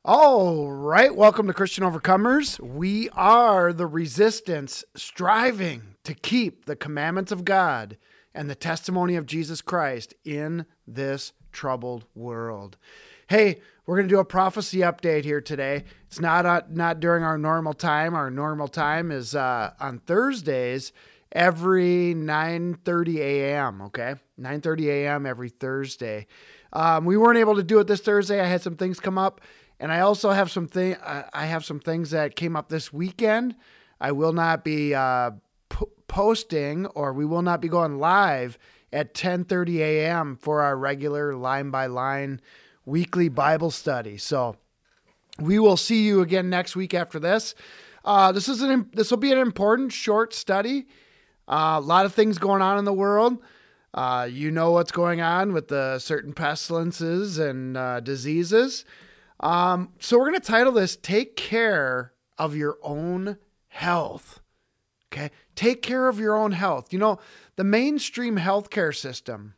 All right, welcome to Christian Overcomers. We are the resistance striving to keep the commandments of God and the testimony of Jesus Christ in this troubled world. Hey, we're going to do a prophecy update here today. It's not during our normal time. Our normal time is on Thursdays every 9:30 a.m., okay? 9:30 a.m. every Thursday. We weren't able to do it this Thursday. I had some things come up. And I also have some things that came up this weekend. I will not be posting, or we will not be going live at 10:30 a.m. for our regular line by line weekly Bible study. So we will see you again next week after this. This will be an important short study. A lot of things going on in the world. You know what's going on with the certain pestilences and diseases. So we're going to title this, Take Care of Your Own Health. Okay. Take care of your own health. You know, the mainstream healthcare system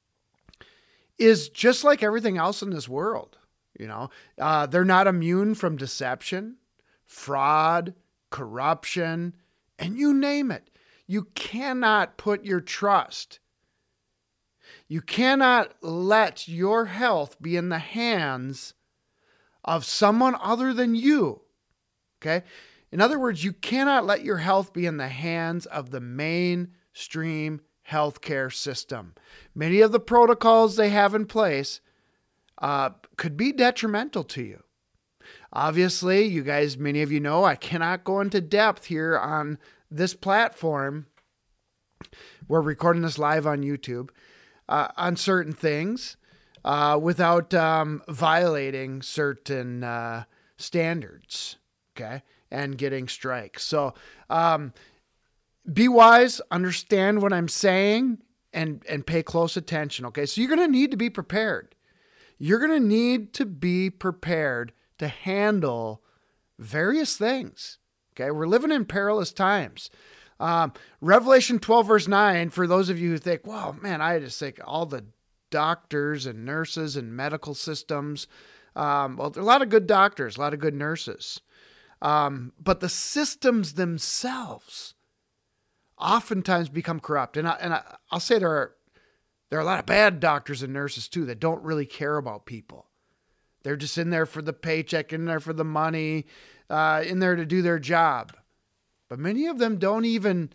is just like everything else in this world. You know, they're not immune from deception, fraud, corruption, and you name it. You cannot put your trust. You cannot let your health be in the hands of someone other than you, okay? In other words, you cannot let your health be in the hands of the mainstream healthcare system. Many of the protocols they have in place could be detrimental to you. Obviously, you guys, many of you know, I cannot go into depth here on this platform. We're recording this live on YouTube on certain things. Without violating certain standards, okay, and getting strikes. So be wise, understand what I'm saying, and pay close attention, okay? So you're going to need to be prepared. You're going to need to be prepared to handle various things, okay? We're living in perilous times. Revelation 12, verse 9, for those of you who think, well, man, I just think all the doctors and nurses and medical systems. Well, there are a lot of good doctors, a lot of good nurses. But the systems themselves oftentimes become corrupt. And I'll say there are a lot of bad doctors and nurses too that don't really care about people. They're just in there for the paycheck, in there for the money, in there to do their job. But many of them don't even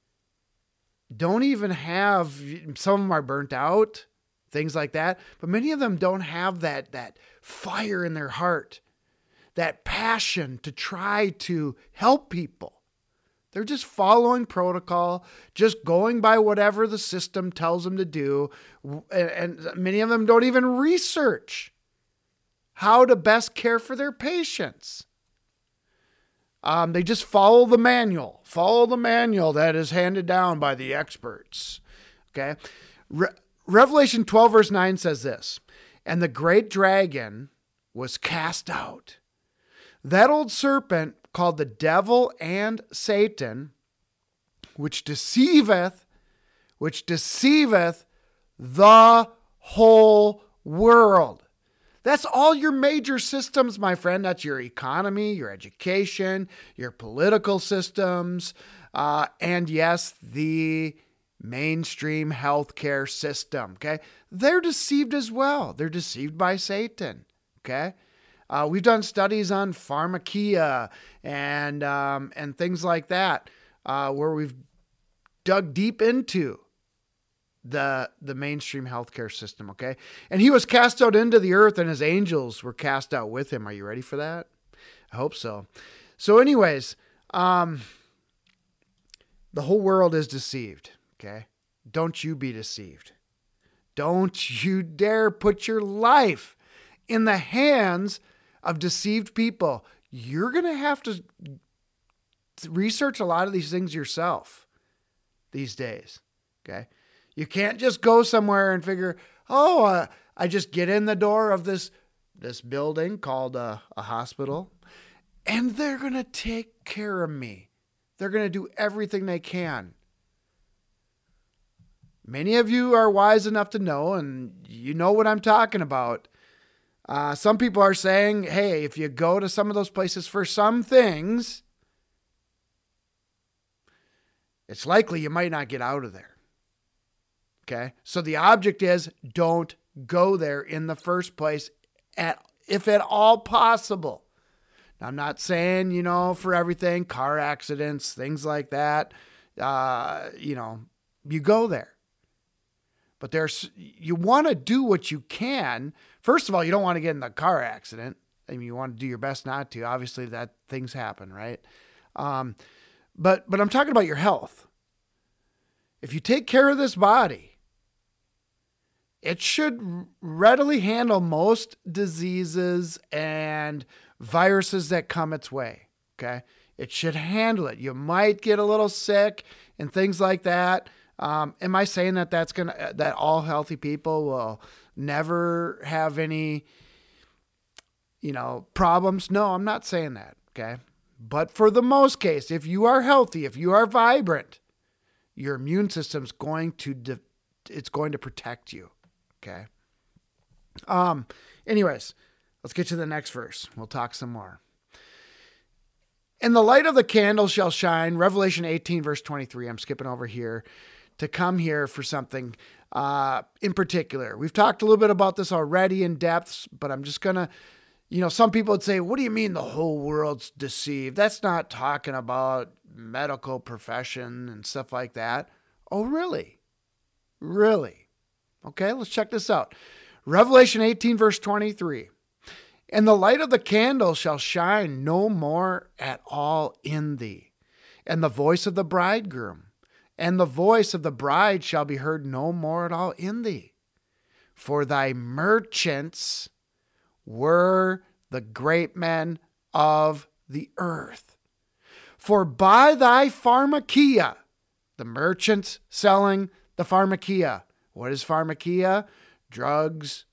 have, some of them are burnt out, things like that. But many of them don't have that fire in their heart, that passion to try to help people. They're just following protocol, just going by whatever the system tells them to do. And many of them don't even research how to best care for their patients. They just follow the manual that is handed down by the experts. Okay. Revelation 12 verse 9 says this, and the great dragon was cast out. That old serpent called the devil and Satan, which deceiveth the whole world. That's all your major systems, my friend. That's your economy, your education, your political systems, and yes, the mainstream healthcare system, okay? They're deceived as well. They're deceived by Satan, okay? We've done studies on pharmakia and things like that, where we've dug deep into the mainstream healthcare system, okay? And he was cast out into the earth, and his angels were cast out with him. Are you ready for that? I hope so. So anyways, the whole world is deceived, okay? Don't you be deceived. Don't you dare put your life in the hands of deceived people. You're going to have to research a lot of these things yourself these days, okay? You can't just go somewhere and figure, I just get in the door of this building called a hospital, and they're going to take care of me. They're going to do everything they can. Many of you are wise enough to know, and you know what I'm talking about. Some people are saying, hey, if you go to some of those places for some things, it's likely you might not get out of there. Okay? So the object is don't go there in the first place, if at all possible. Now, I'm not saying, for everything, car accidents, things like that, you go there. But you want to do what you can. First of all, you don't want to get in a car accident. I mean, you want to do your best not to. Obviously, that things happen, right? But I'm talking about your health. If you take care of this body, it should readily handle most diseases and viruses that come its way. Okay, it should handle it. You might get a little sick and things like that. Am I saying that all healthy people will never have any, problems? No, I'm not saying that. Okay. But for the most case, if you are healthy, if you are vibrant, your immune system's going to protect you. Okay. Anyways, let's get to the next verse. We'll talk some more. And the light of the candle shall shine, Revelation 18, verse 23. I'm skipping over here to come here for something in particular. We've talked a little bit about this already in depth, but I'm just going to, some people would say, what do you mean the whole world's deceived? That's not talking about medical profession and stuff like that. Oh, really? Really? Okay, let's check this out. Revelation 18, verse 23. And the light of the candle shall shine no more at all in thee, and the voice of the bridegroom and the voice of the bride shall be heard no more at all in thee. For thy merchants were the great men of the earth. For by thy pharmakia, the merchants selling the pharmakia. What is pharmakia? Drugs,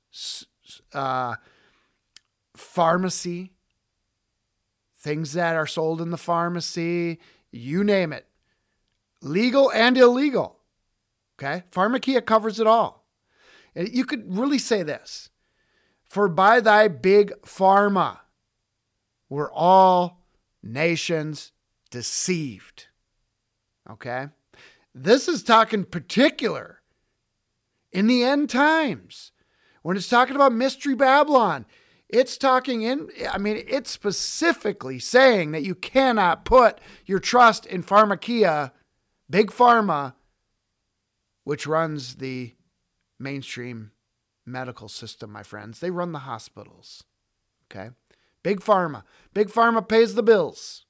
pharmacy, things that are sold in the pharmacy, you name it. Legal and illegal. Okay? Pharmakia covers it all. And you could really say this. For by thy big pharma were all nations deceived. Okay? This is talking particular in the end times. When it's talking about Mystery Babylon, it's it's specifically saying that you cannot put your trust in pharmakia, big pharma, which runs the mainstream medical system, my friends. They run the hospitals. Okay? Big pharma. Big pharma pays the bills.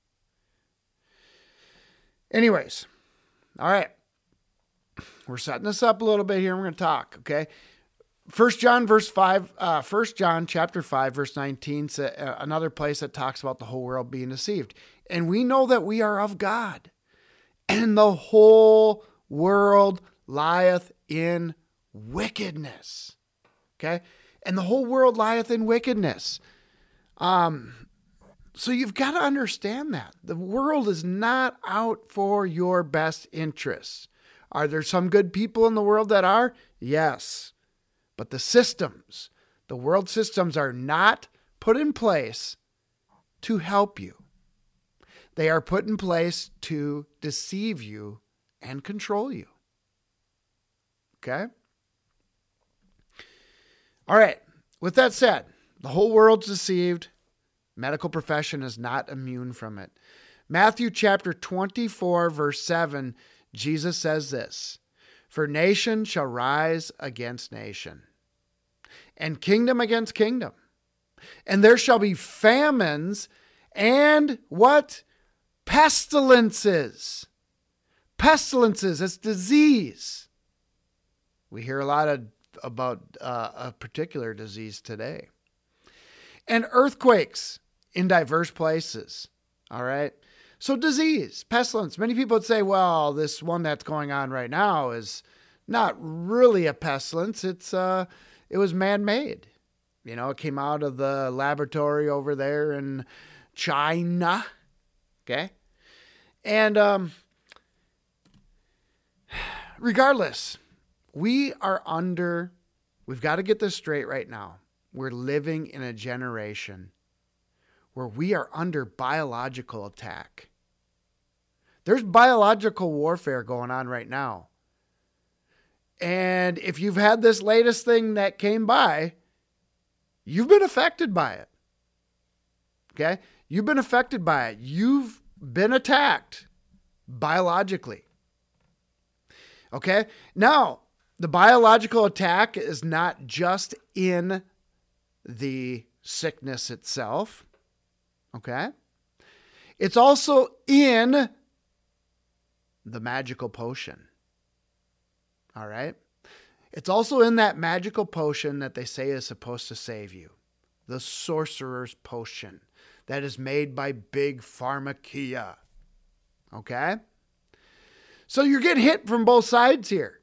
Anyways. All right. We're setting this up a little bit here. We're going to talk. Okay? 1 John chapter 5, verse 19, another place that talks about the whole world being deceived. And we know that we are of God, and the whole world lieth in wickedness. Okay? And the whole world lieth in wickedness. So you've got to understand that. The world is not out for your best interests. Are there some good people in the world that are? Yes. But the world systems are not put in place to help you. They are put in place to deceive you and control you. Okay? All right. With that said, the whole world's deceived. Medical profession is not immune from it. Matthew chapter 24, verse 7, Jesus says this, for nation shall rise against nation, and kingdom against kingdom. And there shall be famines and what? Pestilences. Pestilences, it's disease. We hear a lot about a particular disease today. And earthquakes in diverse places. All right. So disease, pestilence. Many people would say, well, this one that's going on right now is not really a pestilence. It was man-made. It came out of the laboratory over there in China. Okay. And regardless, we've got to get this straight right now. we're living in a generation where we are under biological attack. There's biological warfare going on right now. And if you've had this latest thing that came by, you've been affected by it. Okay? You've been affected by it. You've been attacked biologically. Okay? Now, the biological attack is not just in the sickness itself. Okay? It's also in the magical potion. All right? It's also in that magical potion that they say is supposed to save you. The sorcerer's potion that is made by Big Pharmakia. Okay? So you're getting hit from both sides here.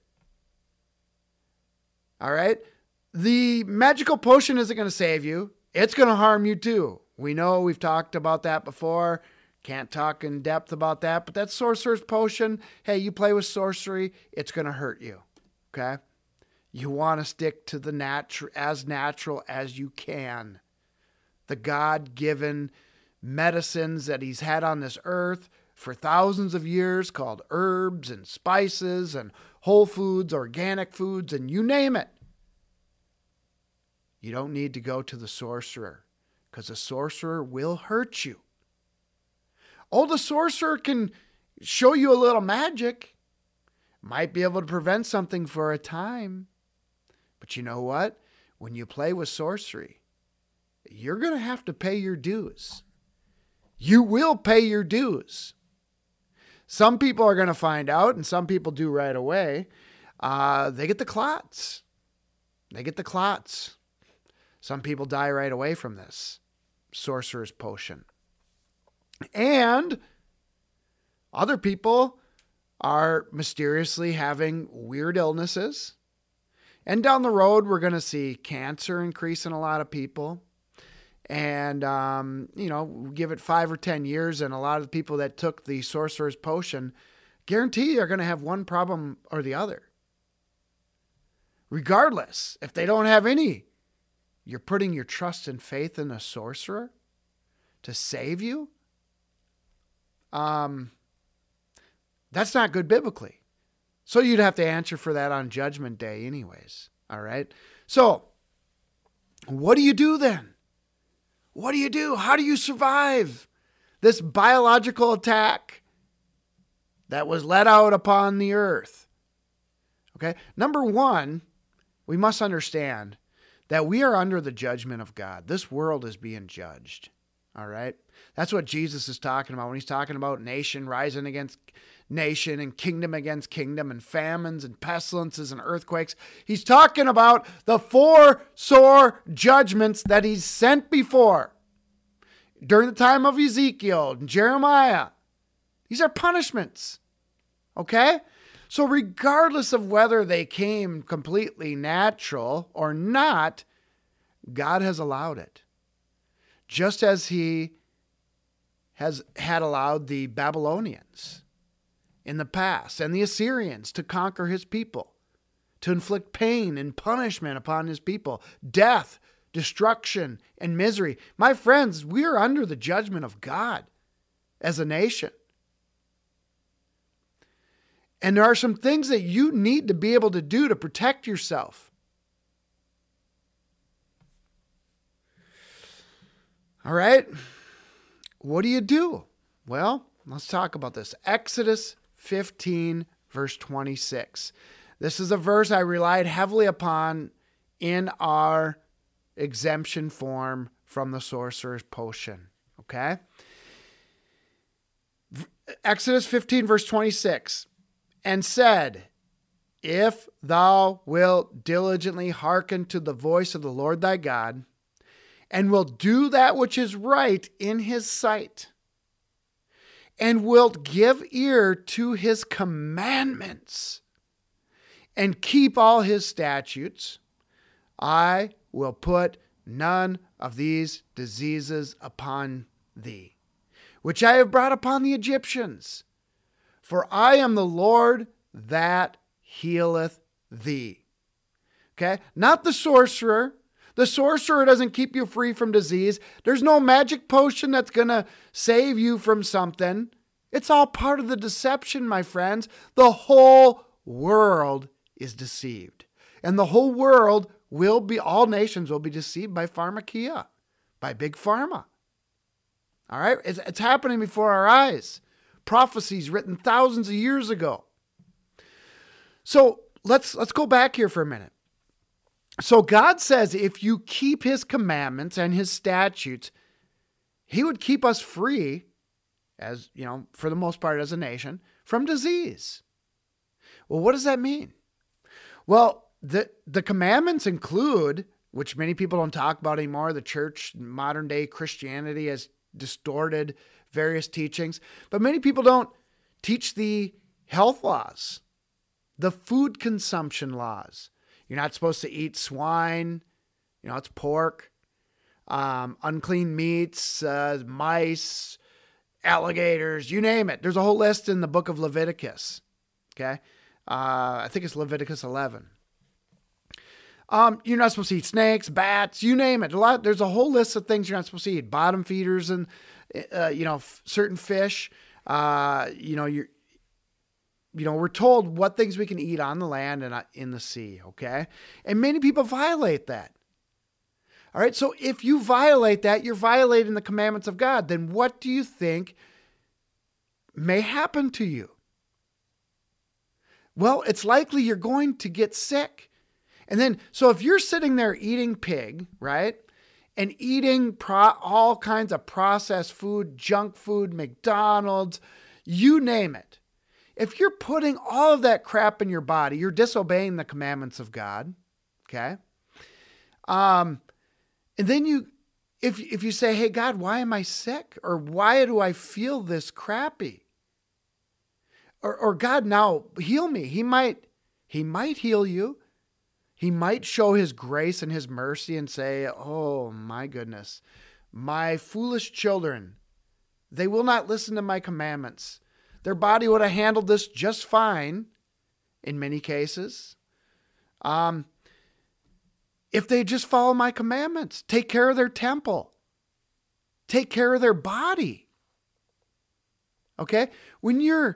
All right? The magical potion isn't going to save you. It's going to harm you too. We know we've talked about that before. Can't talk in depth about that, but that sorcerer's potion, hey, you play with sorcery, it's going to hurt you. Okay? You want to stick to the natural as you can. The God-given medicines that he's had on this earth for thousands of years, called herbs and spices and whole foods, organic foods, and you name it. You don't need to go to the sorcerer, because the sorcerer will hurt you. Oh, the sorcerer can show you a little magic. Might be able to prevent something for a time. But you know what? When you play with sorcery, you're going to have to pay your dues. You will pay your dues. Some people are going to find out, and some people do right away. They get the clots. Some people die right away from this sorcerer's potion. And other people are mysteriously having weird illnesses. And down the road, we're going to see cancer increase in a lot of people. And, give it 5 or 10 years, and a lot of the people that took the sorcerer's potion, guarantee are going to have one problem or the other. Regardless, if they don't have any, you're putting your trust and faith in a sorcerer to save you? That's not good biblically. So you'd have to answer for that on Judgment Day anyways. All right. So what do you do then? What do you do? How do you survive this biological attack that was let out upon the earth? Okay. Number one, we must understand that we are under the judgment of God. This world is being judged. All right. That's what Jesus is talking about when he's talking about nation rising against nation and kingdom against kingdom and famines and pestilences and earthquakes. He's talking about the 4 sore judgments that he's sent before during the time of Ezekiel and Jeremiah. These are punishments. Okay? So regardless of whether they came completely natural or not, God has allowed it. Just as he had allowed the Babylonians in the past and the Assyrians to conquer his people, to inflict pain and punishment upon his people, death, destruction, and misery. My friends, we are under the judgment of God as a nation. And there are some things that you need to be able to do to protect yourself. All right. What do you do? Well, let's talk about this. Exodus 15, verse 26. This is a verse I relied heavily upon in our exemption form from the sorcerer's potion. Okay? Exodus 15, verse 26. And said, if thou wilt diligently hearken to the voice of the Lord thy God, and wilt do that which is right in his sight, and wilt give ear to his commandments, and keep all his statutes, I will put none of these diseases upon thee, which I have brought upon the Egyptians. For I am the Lord that healeth thee. Okay? Not the sorcerer. The sorcerer doesn't keep you free from disease. There's no magic potion that's going to save you from something. It's all part of the deception, my friends. The whole world is deceived. And the whole world all nations will be deceived by pharmakia, by big pharma. All right? It's happening before our eyes. Prophecies written thousands of years ago. So let's go back here for a minute. So God says if you keep his commandments and his statutes, he would keep us free, as you know, for the most part as a nation, from disease. Well, what does that mean? Well, the commandments include, which many people don't talk about anymore, the church, modern day Christianity has distorted various teachings, but many people don't teach the health laws, the food consumption laws. You're not supposed to eat swine, it's pork, unclean meats, mice, alligators, you name it. There's a whole list in the book of Leviticus. Okay. I think it's Leviticus 11. You're not supposed to eat snakes, bats, you name it. There's a whole list of things you're not supposed to eat. Bottom feeders and, certain fish. We're told what things we can eat on the land and in the sea. Okay. And many people violate that. All right. So if you violate that, you're violating the commandments of God. Then what do you think may happen to you? Well, it's likely you're going to get sick. And then, so if you're sitting there eating pig, right, and eating all kinds of processed food, junk food, McDonald's, you name it. If you're putting all of that crap in your body, you're disobeying the commandments of God, okay? And then if you say, hey, God, why am I sick? Or why do I feel this crappy? Or God, now heal me. He might heal you. He might show his grace and his mercy and say, oh my goodness, my foolish children, they will not listen to my commandments. Their body would have handled this just fine in many cases. If they just follow my commandments, take care of their temple, take care of their body. Okay. When you're,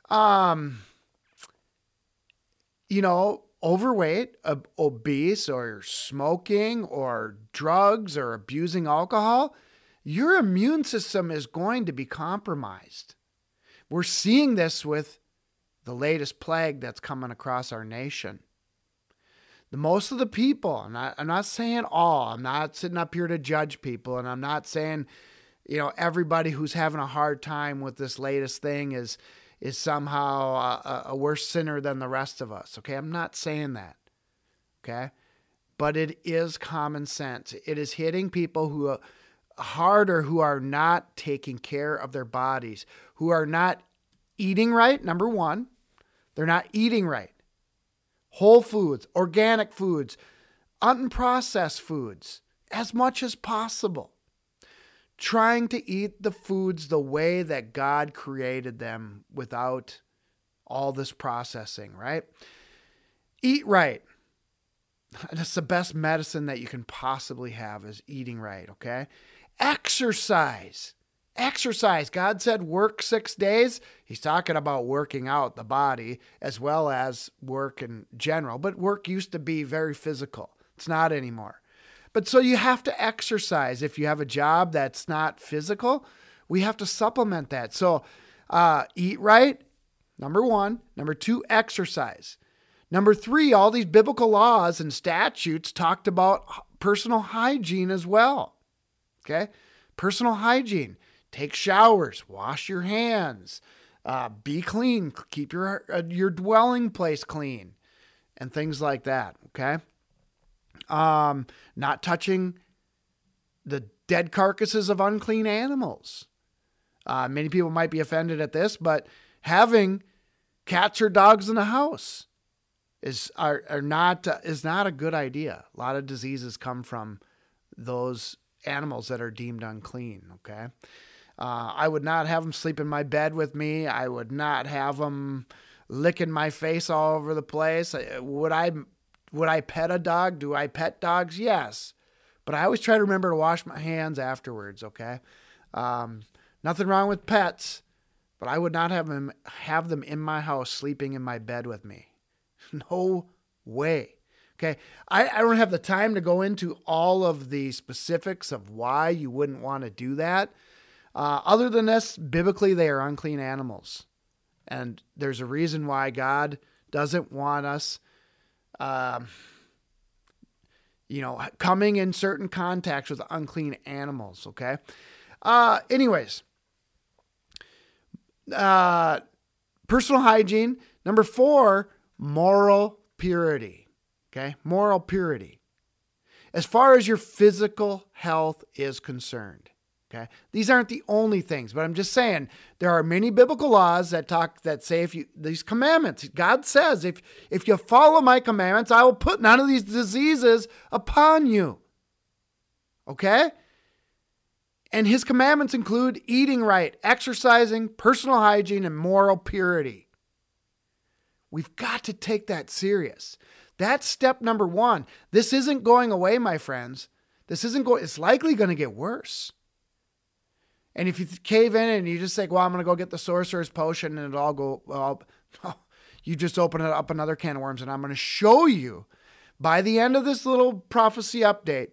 overweight, obese, or smoking, or drugs, or abusing alcohol, your immune system is going to be compromised. We're seeing this with the latest plague that's coming across our nation. Most of the people, I'm not saying all, I'm not sitting up here to judge people, and I'm not saying, everybody who's having a hard time with this latest thing is somehow a worse sinner than the rest of us. Okay. I'm not saying that. Okay. But it is common sense. It is hitting people who are not taking care of their bodies, who are not eating right. Number one, they're not eating right. Whole foods, organic foods, unprocessed foods, as much as possible. Trying to eat the foods the way that God created them without all this processing, right? Eat right. That's the best medicine that you can possibly have, is eating right, okay? Exercise. God said work 6 days. He's talking about working out the body as well as work in general. But work used to be very physical. It's not anymore. But so you have to exercise. If you have a job that's not physical, we have to supplement that. So eat right, number one. Number two, exercise. Number three, all these biblical laws and statutes talked about personal hygiene as well. Okay? Personal hygiene. Take showers, wash your hands, be clean, keep your dwelling place clean, and things like that. Okay? Not touching the dead carcasses of unclean animals. Many people might be offended at this, but having cats or dogs in the house is not a good idea. A lot of diseases come from those animals that are deemed unclean. Okay. I would not have them sleep in my bed with me. I would not have them licking my face all over the place. Would I pet a dog? Do I pet dogs? Yes. but I always try to remember to wash my hands afterwards. Okay. Nothing wrong with pets, but I would not have them in my house sleeping in my bed with me. No way. Okay. I don't have the time to go into all of the specifics of why you wouldn't want to do that. Other than this, biblically, they are unclean animals. And there's a reason why God doesn't want us, coming in certain contacts with unclean animals. Okay. Anyways, personal hygiene. Number 4, moral purity. Okay. Moral purity. As far as your physical health is concerned. Okay. These aren't the only things, but I'm just saying there are many biblical laws that say these commandments, God says, if you follow my commandments, I will put none of these diseases upon you. Okay. And his commandments include eating right, exercising, personal hygiene, and moral purity. We've got to take that serious. That's step number 1. This isn't going away, my friends. It's likely going to get worse. And if you cave in and you just say, well, I'm going to go get the sorcerer's potion and you just open it up another can of worms. And I'm going to show you by the end of this little prophecy update,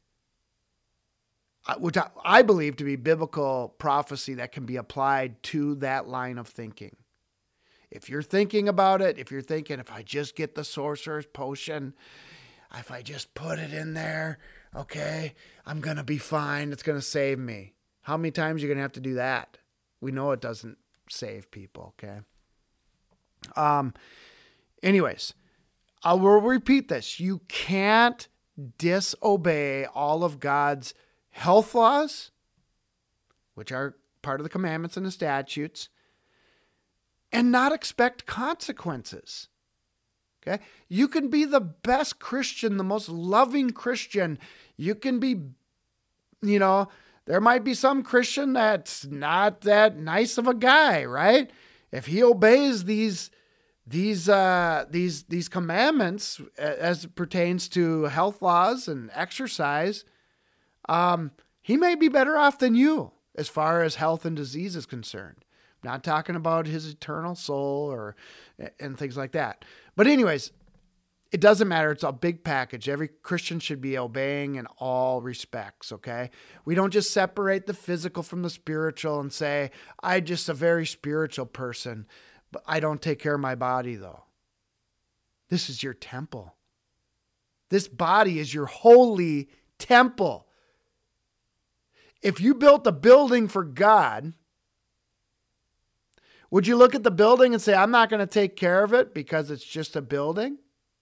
which I believe to be biblical prophecy that can be applied to that line of thinking. If you're thinking about it, if I just get the sorcerer's potion, if I just put it in there, okay, I'm going to be fine. It's going to save me. How many times are you going to have to do that? We know it doesn't save people, okay? Anyways, I will repeat this. You can't disobey all of God's health laws, which are part of the commandments and the statutes, and not expect consequences. Okay? You can be the best Christian, the most loving Christian. You can be, there might be some Christian that's not that nice of a guy, right? If he obeys these commandments as it pertains to health laws and exercise, he may be better off than you as far as health and disease is concerned. I'm not talking about his eternal soul and things like that. But anyways, it doesn't matter. It's a big package. Every Christian should be obeying in all respects, okay? We don't just separate the physical from the spiritual and say, I'm just a very spiritual person, but I don't take care of my body, though. This is your temple. This body is your holy temple. If you built a building for God, would you look at the building and say, I'm not going to take care of it because it's just a building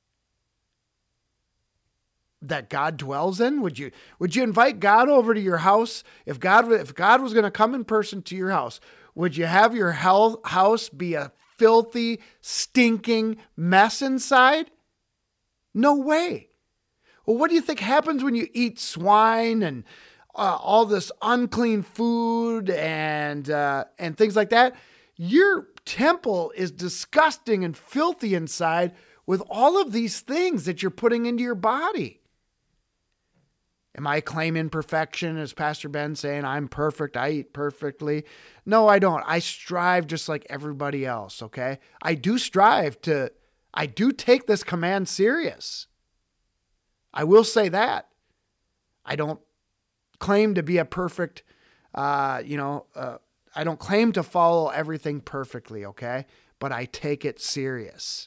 that God dwells in? Would you invite God over to your house? If God was going to come in person to your house, would you have your house be a filthy, stinking mess inside? No way. Well, what do you think happens when you eat swine and all this unclean food and things like that? Your temple is disgusting and filthy inside with all of these things that you're putting into your body. Am I claiming perfection? Is Pastor Ben saying I'm perfect? I eat perfectly? No, I don't. I strive just like everybody else, okay? I do take this command serious. I will say that. I don't claim to be a perfect, I don't claim to follow everything perfectly, okay? But I take it serious.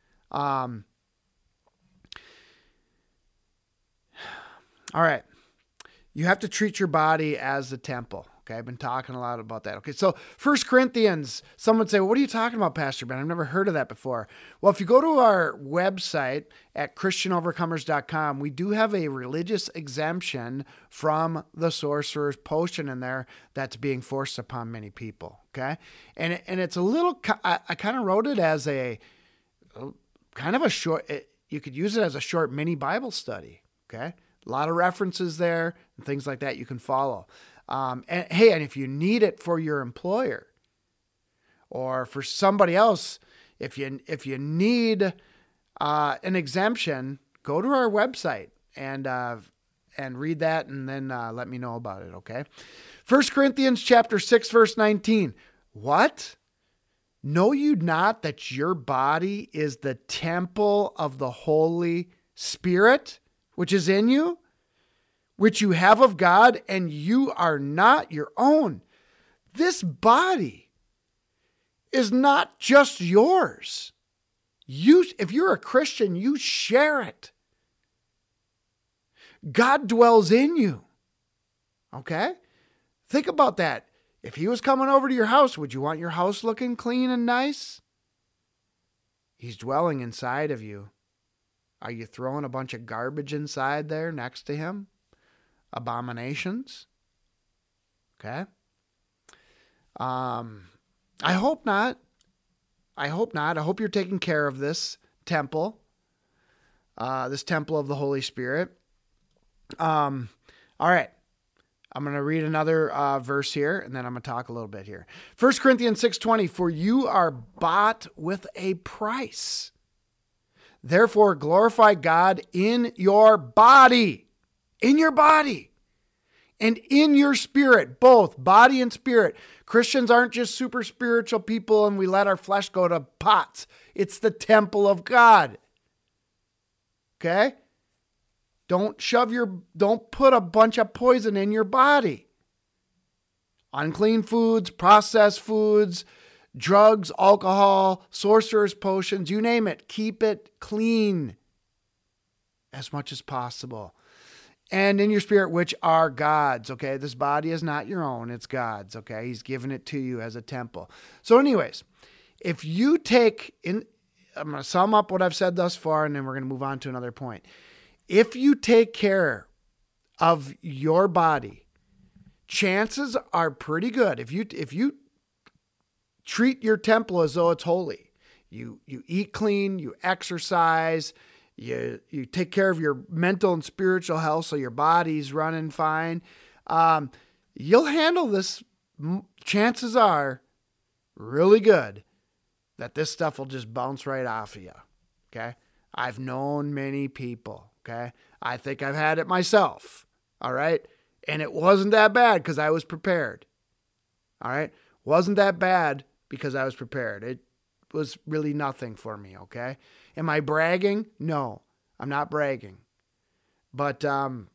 All right. You have to treat your body as a temple. Okay. I've been talking a lot about that. Okay. So 1 Corinthians, someone would say, well, what are you talking about, Pastor Ben? I've never heard of that before. Well, if you go to our website at christianovercomers.com, we do have a religious exemption from the sorcerer's potion in there that's being forced upon many people. Okay. And it's a little, I kind of wrote it as a kind of a short, you could use it as a short mini Bible study. Okay. A lot of references there and things like that you can follow. And if you need it for your employer or for somebody else, if you need an exemption, go to our website and and read that and then let me know about it, okay? 1 Corinthians chapter 6, verse 19. What? Know you not that your body is the temple of the Holy Spirit, which is in you, which you have of God, and you are not your own? This body is not just yours. If you're a Christian, you share it. God dwells in you. Okay? Think about that. If he was coming over to your house, would you want your house looking clean and nice? He's dwelling inside of you. Are you throwing a bunch of garbage inside there next to him? Abominations? Okay? I hope not. I hope you're taking care of this temple of the Holy Spirit. All right. I'm going to read another verse here, and then I'm going to talk a little bit here. 1 Corinthians 6:20, for you are bought with a price. Therefore, glorify God in your body, and in your spirit, both body and spirit. Christians aren't just super spiritual people and we let our flesh go to pots. It's the temple of God. Okay? Don't put a bunch of poison in your body. Unclean foods, processed foods, drugs, alcohol, sorcerer's potions, you name it. Keep it clean as much as possible. And in your spirit, which are God's, okay? This body is not your own, it's God's, okay? He's given it to you as a temple. So anyways, if you I'm going to sum up what I've said thus far, and then we're going to move on to another point. If you take care of your body, chances are pretty good. If you treat your temple as though it's holy, you eat clean, you exercise, you take care of your mental and spiritual health so your body's running fine, you'll handle this, chances are really good, that this stuff will just bounce right off of you, okay? I've known many people, okay? I think I've had it myself, all right? And it wasn't that bad because I was prepared, all right? Wasn't that bad because I was prepared. It was really nothing for me, okay? Am I bragging? No, I'm not bragging. But I'm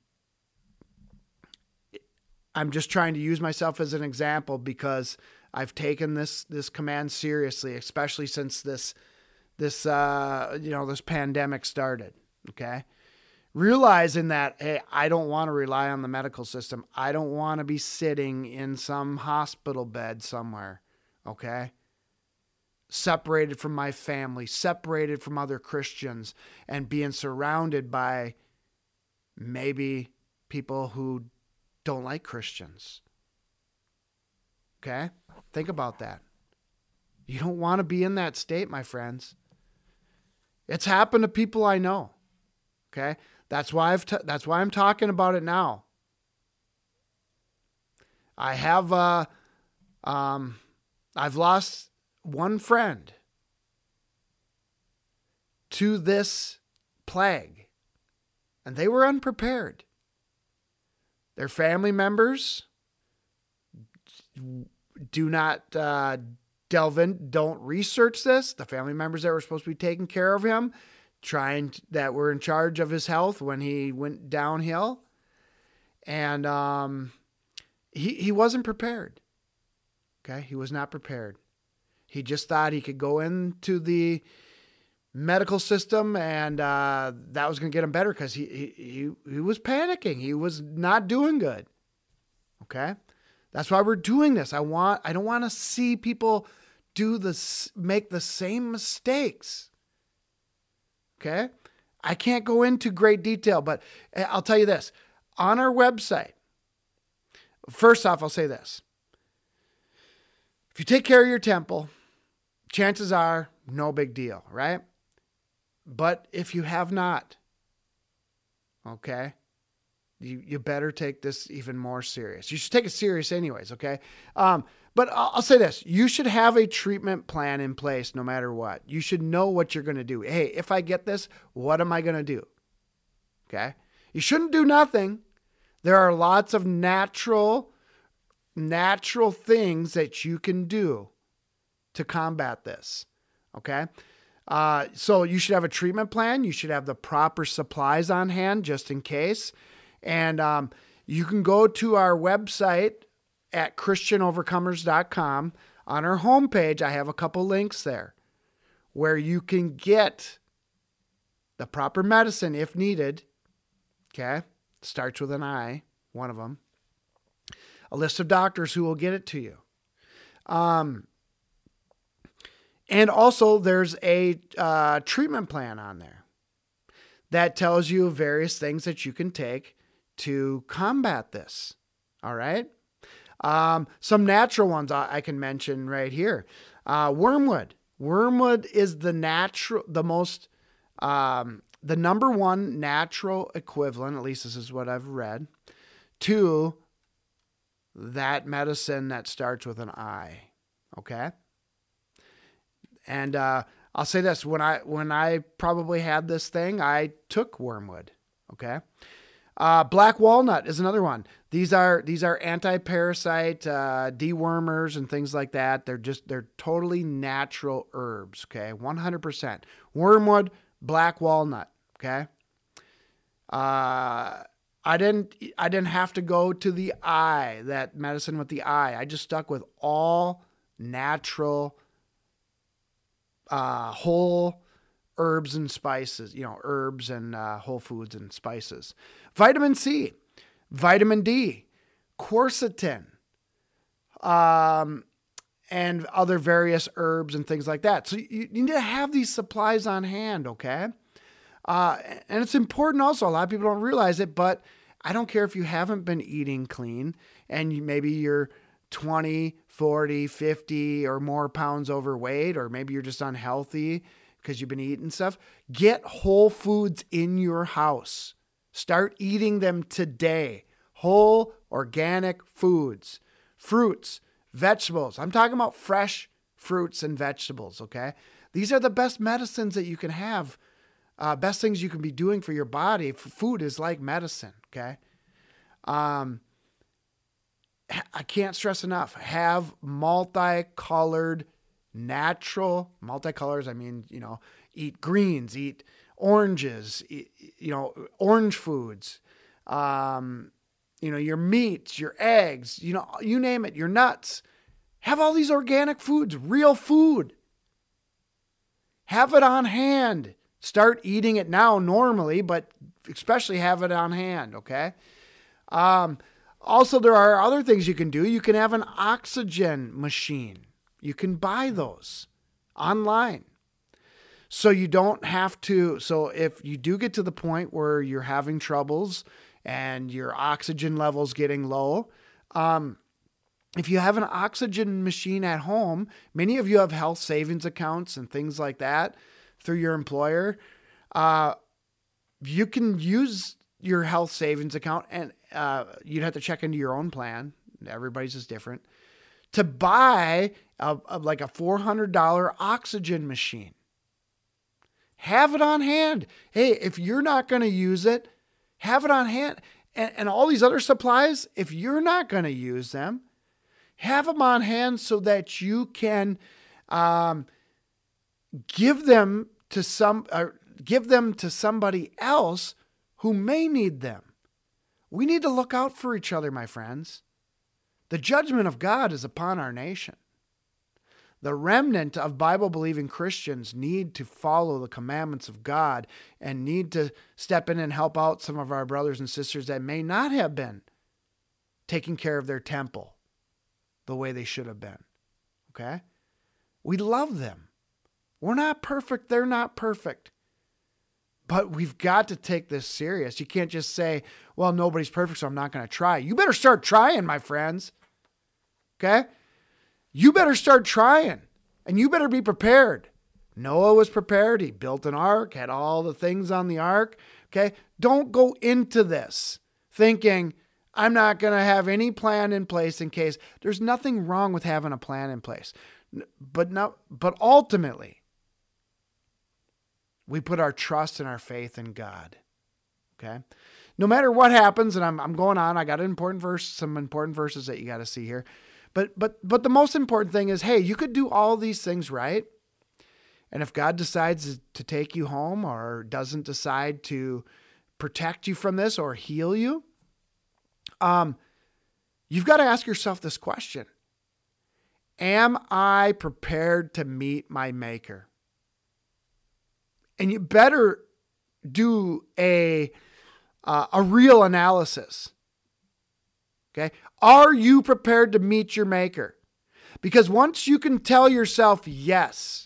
just trying to use myself as an example because I've taken this command seriously, especially since this pandemic started, okay? Realizing that, hey, I don't want to rely on the medical system. I don't want to be sitting in some hospital bed somewhere, okay? Separated from my family, separated from other Christians, and being surrounded by maybe people who don't like Christians. Okay? Think about that. You don't want to be in that state, my friends. It's happened to people I know. Okay? That's why I'm talking about it now. I have I've lost one friend to this plague, and they were unprepared. Their family members do not delve in, don't research this. The family members that were supposed to be taking care of him, that were in charge of his health when he went downhill, and he wasn't prepared. Okay, he was not prepared. He just thought he could go into the medical system and that was going to get him better because he was panicking. He was not doing good. Okay? That's why we're doing this. I don't want to see people make the same mistakes. Okay? I can't go into great detail, but I'll tell you this. On our website, first off, I'll say this. If you take care of your temple, chances are no big deal, right? But if you have not, okay, you better take this even more serious. You should take it serious anyways, okay? But I'll say this. You should have a treatment plan in place no matter what. You should know what you're going to do. Hey, if I get this, what am I going to do? Okay? You shouldn't do nothing. There are lots of natural things that you can do to combat this. Okay. So you should have a treatment plan. You should have the proper supplies on hand just in case. And you can go to our website at christianovercomers.com. On our homepage, I have a couple links there where you can get the proper medicine if needed. Okay. Starts with an I, one of them. A list of doctors who will get it to you. And also there's a treatment plan on there that tells you various things that you can take to combat this. All right. Some natural ones I can mention right here. Wormwood. Wormwood is the number one natural equivalent, at least this is what I've read, to that medicine that starts with an I. Okay. And I'll say this, when I probably had this thing, I took wormwood. Okay. Black walnut is another one. These are anti-parasite, dewormers and things like that. They're totally natural herbs. Okay. 100%. Wormwood, black walnut. Okay. I didn't have to go to the eye, that medicine with the eye. I just stuck with all natural, whole herbs and spices, herbs and whole foods and spices. Vitamin C, vitamin D, quercetin, and other various herbs and things like that. So you need to have these supplies on hand, okay? And it's important also, a lot of people don't realize it, but I don't care if you haven't been eating clean and maybe you're 20, 40, 50 or more pounds overweight, or maybe you're just unhealthy because you've been eating stuff. Get whole foods in your house. Start eating them today. Whole organic foods, fruits, vegetables. I'm talking about fresh fruits and vegetables, okay? These are the best medicines that you can have. Best things you can be doing for your body. Food is like medicine, okay? I can't stress enough. Have multicolored, natural, multicolors. I mean, eat greens, eat oranges, orange foods, your meats, your eggs, you name it, your nuts. Have all these organic foods, real food. Have it on hand. Start eating it now normally, but especially have it on hand, okay? Also, there are other things you can do. You can have an oxygen machine. You can buy those online. So you don't have to. So if you do get to the point where you're having troubles and your oxygen level's getting low, if you have an oxygen machine at home, many of you have health savings accounts and things like that through your employer. You can use your health savings account, and you'd have to check into your own plan. Everybody's is different. To buy like a $400 oxygen machine. Have it on hand. Hey, if you're not going to use it, have it on hand. And all these other supplies, if you're not going to use them, have them on hand so that you can give them to somebody else who may need them. We need to look out for each other, my friends. The judgment of God is upon our nation. The remnant of Bible-believing Christians need to follow the commandments of God and need to step in and help out some of our brothers and sisters that may not have been taking care of their temple the way they should have been. Okay? We love them. We're not perfect. They're not perfect. But we've got to take this serious. You can't just say, well, nobody's perfect, so I'm not going to try. You better start trying, my friends. Okay? You better start trying, and you better be prepared. Noah was prepared. He built an ark, had all the things on the ark. Okay? Don't go into this thinking, I'm not going to have any plan in place in case. There's nothing wrong with having a plan in place. But ultimately, we put our trust and our faith in God. Okay. No matter what happens, and I'm going on, I got some important verses that you got to see here. But the most important thing is, hey, you could do all these things right. And if God decides to take you home or doesn't decide to protect you from this or heal you, you've got to ask yourself this question. Am I prepared to meet my Maker? And you better do a real analysis. Okay? Are you prepared to meet your Maker? Because once you can tell yourself, yes,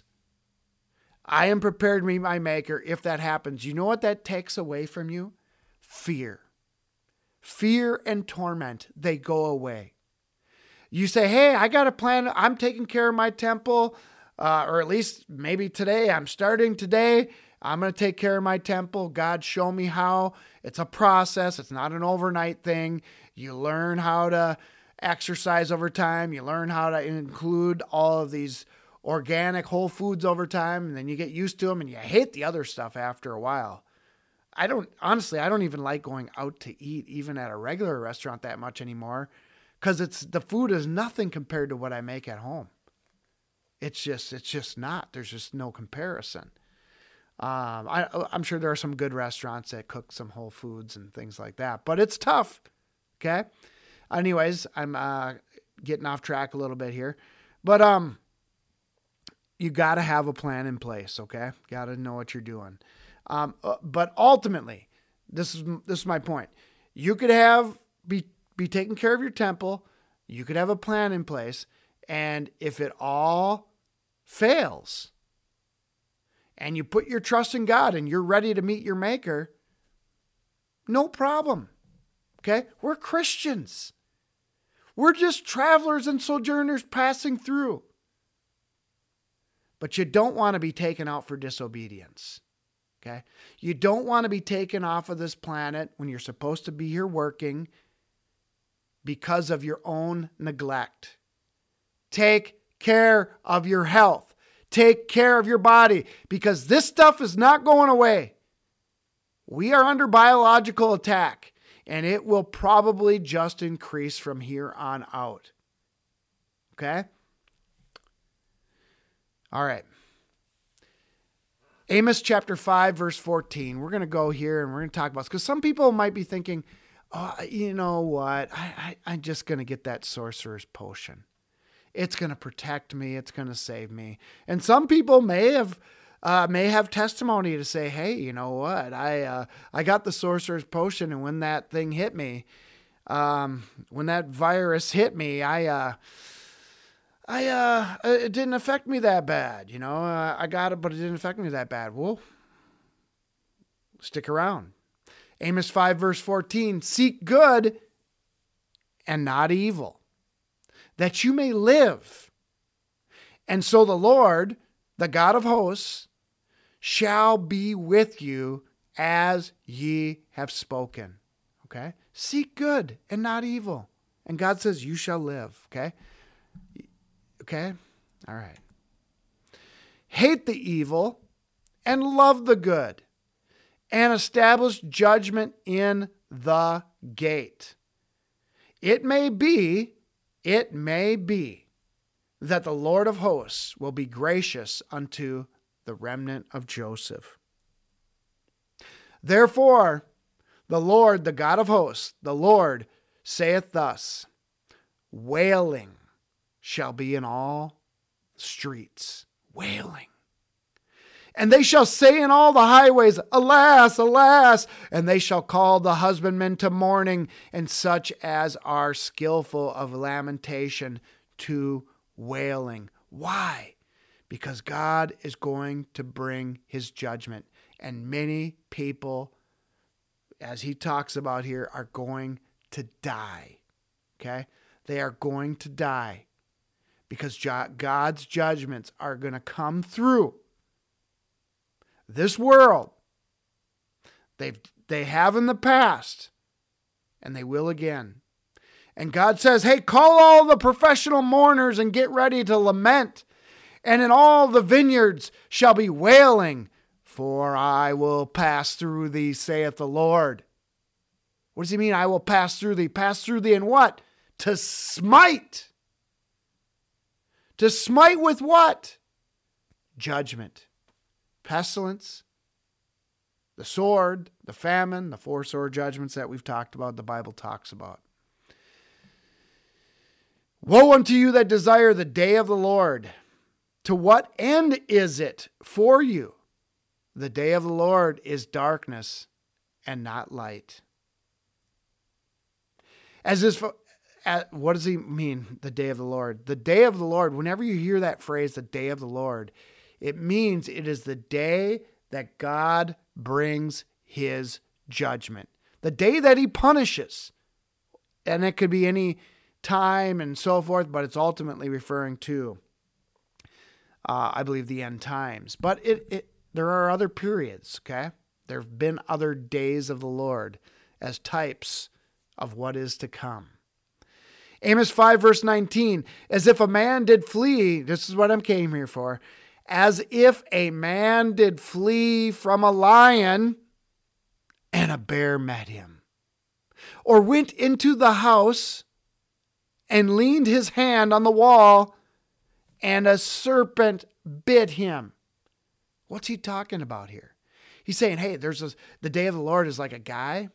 I am prepared to meet my Maker, if that happens, you know what that takes away from you? Fear. Fear and torment, they go away. You say, hey, I got a plan. I'm taking care of my temple, or at least maybe today. I'm starting today. I'm going to take care of my temple. God, show me how. It's a process. It's not an overnight thing. You learn how to exercise over time. You learn how to include all of these organic whole foods over time, and then you get used to them and you hate the other stuff after a while. I don't even like going out to eat, even at a regular restaurant, that much anymore, because the food is nothing compared to what I make at home. It's just not. There's just no comparison. I'm sure there are some good restaurants that cook some whole foods and things like that, but it's tough. Okay. Anyways, I'm getting off track a little bit here, but you got to have a plan in place. Okay. Got to know what you're doing. But ultimately, this is my point. You could be taking care of your temple. You could have a plan in place. And if it all fails and you put your trust in God and you're ready to meet your Maker, no problem. Okay. We're Christians. We're just travelers and sojourners passing through. But you don't want to be taken out for disobedience. Okay? You don't want to be taken off of this planet when you're supposed to be here working because of your own neglect. Take care of your health. Take care of your body, because this stuff is not going away. We are under biological attack, and it will probably just increase from here on out. Okay? All right. Amos chapter 5, verse 14. We're going to go here and we're going to talk about this, because some people might be thinking, oh, you know what? I'm just going to get that sorcerer's potion. It's going to protect me. It's going to save me. And some people may have testimony to say, hey, you know what? I got the sorcerer's potion, and when that thing hit me, when that virus hit me, it didn't affect me that bad. You know, I got it, but it didn't affect me that bad. Well, stick around. Amos 5 verse 14, seek good and not evil, that you may live. And so the Lord, the God of hosts, shall be with you as ye have spoken. Okay? Seek good and not evil. And God says, you shall live. Okay? Okay? All right. Hate the evil and love the good, and establish judgment in the gate. It may be that the Lord of hosts will be gracious unto the remnant of Joseph. Therefore, the Lord, the God of hosts, the Lord saith thus, wailing shall be in all streets. Wailing. And they shall say in all the highways, alas, alas, and they shall call the husbandmen to mourning, and such as are skillful of lamentation to wailing. Why? Because God is going to bring his judgment, and many people, as he talks about here, are going to die. Okay? They are going to die because God's judgments are going to come through this world. They have in the past, and they will again. And God says, hey, call all the professional mourners and get ready to lament. And in all the vineyards shall be wailing For I will pass through thee, saith the Lord. What does he mean, I will pass through thee? Pass through thee in what? To smite. To smite with what? Judgment. Pestilence. The sword, the famine, the four sword judgments that we've talked about, the Bible talks about. Woe unto you that desire the day of the Lord. To what end is it for you? The day of the Lord is darkness and not light. What does he mean, the day of the Lord? The day of the Lord, whenever you hear that phrase, the day of the Lord, it means it is the day that God brings his judgment. The day that he punishes. And it could be any time and so forth, but it's ultimately referring to, I believe, the end times. But there are other periods, okay? There have been other days of the Lord as types of what is to come. Amos 5 verse 19, as if a man did flee, this is what I came here for, as if a man did flee from a lion and a bear met him, or went into the house and leaned his hand on the wall and a serpent bit him. What's he talking about here? He's saying, hey, the day of the Lord is like a guy,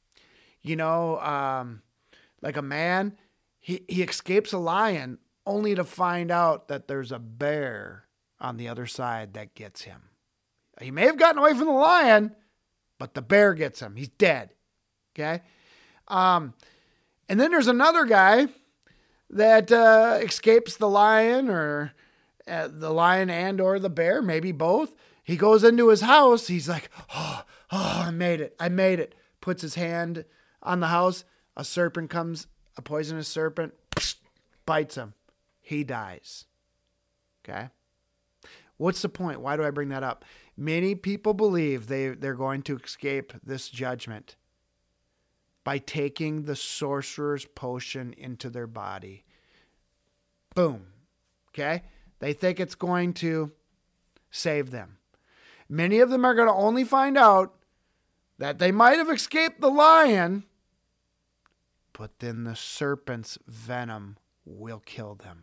like a man. He escapes a lion only to find out that there's a bear on the other side that gets him. He may have gotten away from the lion, but the bear gets him. He's dead. Okay. And then there's another guy that escapes the lion, or the lion and or the bear, maybe both. He goes into his house. He's like, oh, I made it. Puts his hand on the house. A serpent comes, a poisonous serpent, bites him. He dies. Okay. What's the point? Why do I bring that up? Many people believe they're going to escape this judgment by taking the sorcerer's potion into their body. Boom. Okay? They think it's going to save them. Many of them are going to only find out that they might have escaped the lion, but then the serpent's venom will kill them.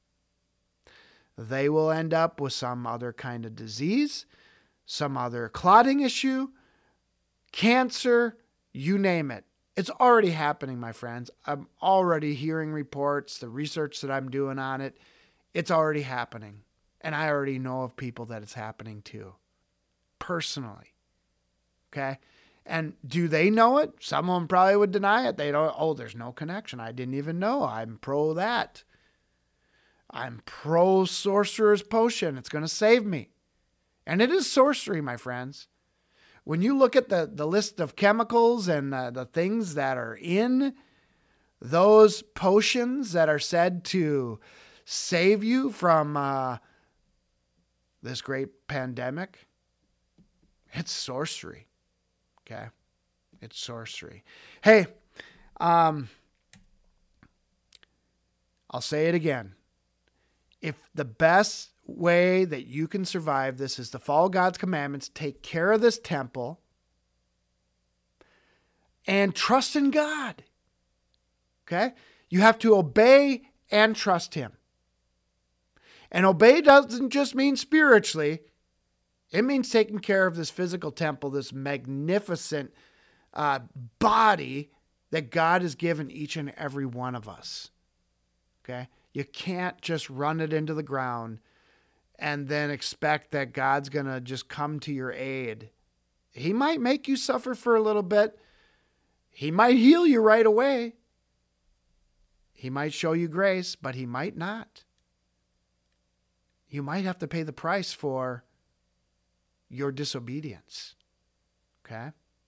They will end up with some other kind of disease, some other clotting issue, cancer, you name it. It's already happening, my friends. I'm already hearing reports, the research that I'm doing on it. It's already happening. And I already know of people that it's happening to. Personally. Okay? And do they know it? Some of them probably would deny it. They don't, there's no connection. I didn't even know. I'm pro that. I'm pro sorcerer's potion. It's going to save me. And it is sorcery, my friends. When you look at the list of chemicals and the things that are in those potions that are said to save you from this great pandemic, it's sorcery. Okay? It's sorcery. Hey, I'll say it again. If the best way that you can survive this is to follow God's commandments, take care of this temple, and trust in God. Okay? You have to obey and trust him. And obey doesn't just mean spiritually. It means taking care of this physical temple, this magnificent body that God has given each and every one of us. Okay? You can't just run it into the ground and then expect that God's going to just come to your aid. He might make you suffer for a little bit. He might heal you right away. He might show you grace, but he might not. You might have to pay the price for your disobedience. Okay?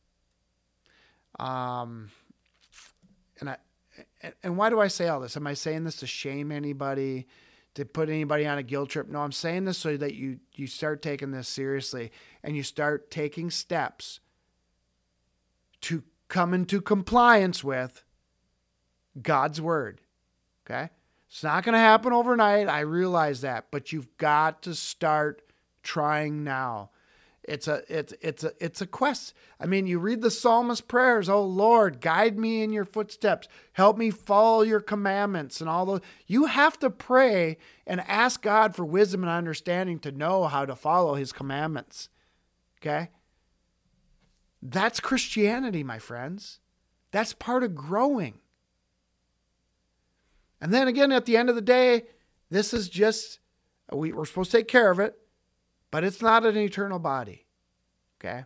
And why do I say all this? Am I saying this to shame anybody, to put anybody on a guilt trip? No, I'm saying this so that you start taking this seriously and you start taking steps to come into compliance with God's word. Okay? It's not going to happen overnight. I realize that, but you've got to start trying now. It's a quest. I mean, you read the psalmist prayers. Oh Lord, guide me in your footsteps. Help me follow your commandments and all those. You have to pray and ask God for wisdom and understanding to know how to follow his commandments. Okay? That's Christianity, my friends. That's part of growing. And then again, at the end of the day, this is just, we're supposed to take care of it, but it's not an eternal body. Okay?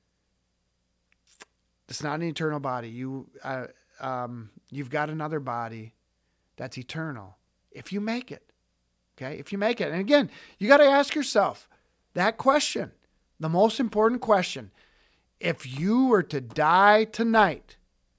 It's not an eternal body. You've got another body that's eternal. If you make it. Okay? If you make it. And again, you got to ask yourself that question, the most important question. If you were to die tonight,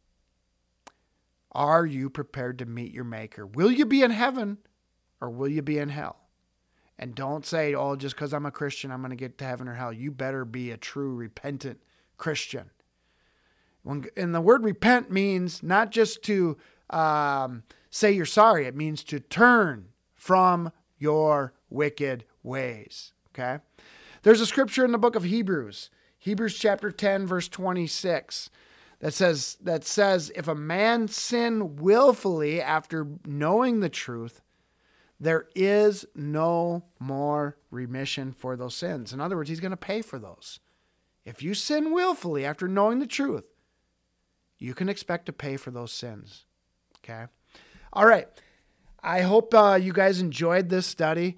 are you prepared to meet your Maker? Will you be in heaven or will you be in hell? And don't say, oh, just because I'm a Christian, I'm going to get to heaven or hell. You better be a true repentant Christian. And the word repent means not just to say you're sorry. It means to turn from your wicked ways. Okay? There's a scripture in the book of Hebrews chapter 10, verse 26, that says, if a man sin willfully after knowing the truth, there is no more remission for those sins. In other words, he's going to pay for those. If you sin willfully after knowing the truth, you can expect to pay for those sins. Okay? All right. I hope you guys enjoyed this study.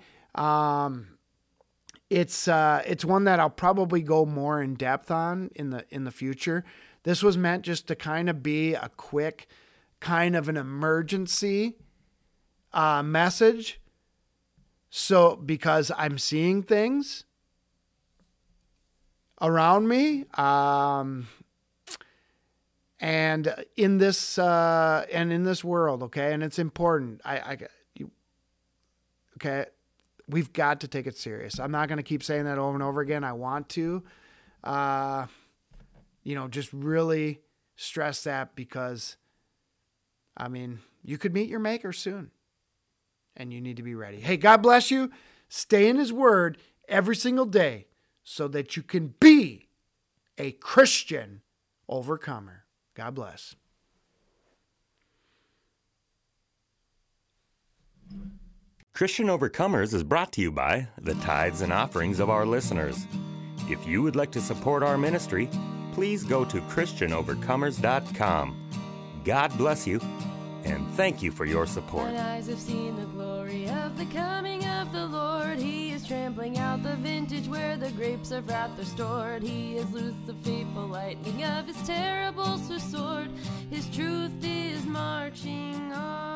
It's one that I'll probably go more in depth on in the future. This was meant just to kind of be a quick, kind of an emergency message. So, because I'm seeing things around me, and in this world, okay, and it's important. Okay, we've got to take it serious. I'm not going to keep saying that over and over again. I want to, just really stress that because, I mean, you could meet your Maker soon. And you need to be ready. Hey, God bless you. Stay in his word every single day so that you can be a Christian overcomer. God bless. Christian Overcomers is brought to you by the tithes and offerings of our listeners. If you would like to support our ministry, please go to ChristianOvercomers.com. God bless you. And thank you for your support. And eyes have seen the glory of the coming of the Lord. He is trampling out the vintage where the grapes of wrath are stored. He has loosed the fateful lightning of his terrible sword. His truth is marching on.